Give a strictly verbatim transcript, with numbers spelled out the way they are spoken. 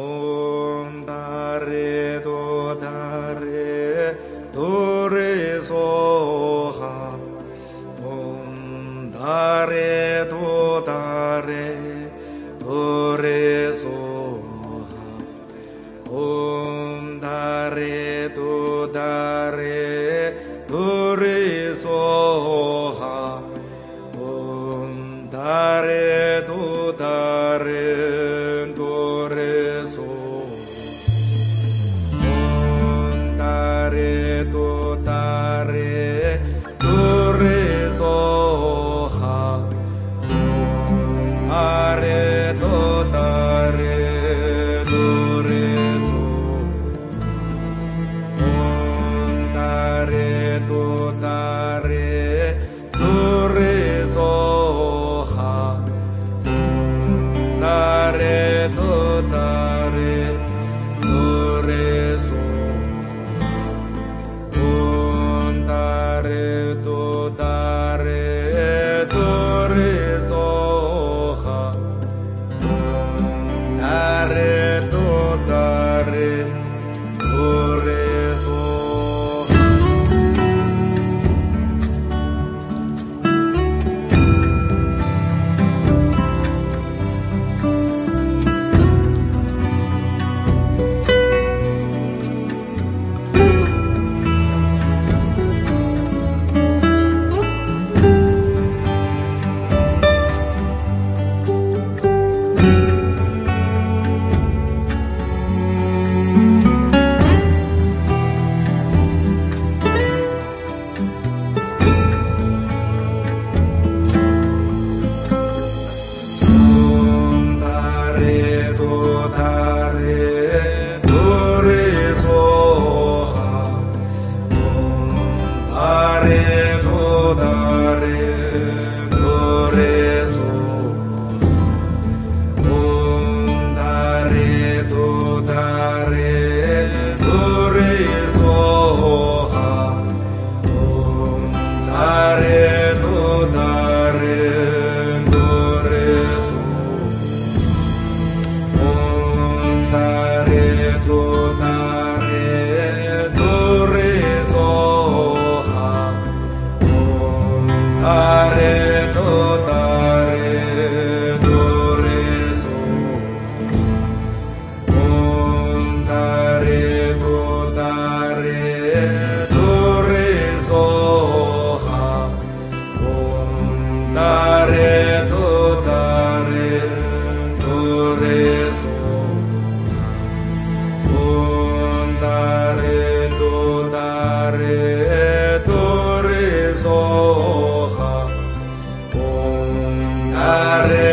Om Dare Do Dare Do Re So Ha. Om Dare Do Dare Do Re So Ha. Om Dare Do Dare Do Re So Ha. Om Dare Do Dare Do Re So. Om Dare Do Dare Do Re So Ha. Om Dare Do Dare Do Re So. Om Dare Do Dare Do Re So Ha. Om Dare Do Dare Do Re So. Om Dare Do Dare Do Re So Ha. Om Dare Do Dare Do Re So. Om Dare Do Dare Do Re So Ha. Om Dare Do Dare Do Re So. Om Dare Do Dare Do Re So Ha. Om Dare Do Dare Do Re So. Om Dare Do Dare Do Re So Ha. Om Dare Do Dare Do Re So. Om Dare Do Dare Do Re So Ha. Om Dare Do Dare Do Re So. Om Dare Do Dare Do Re So Ha. Om Dare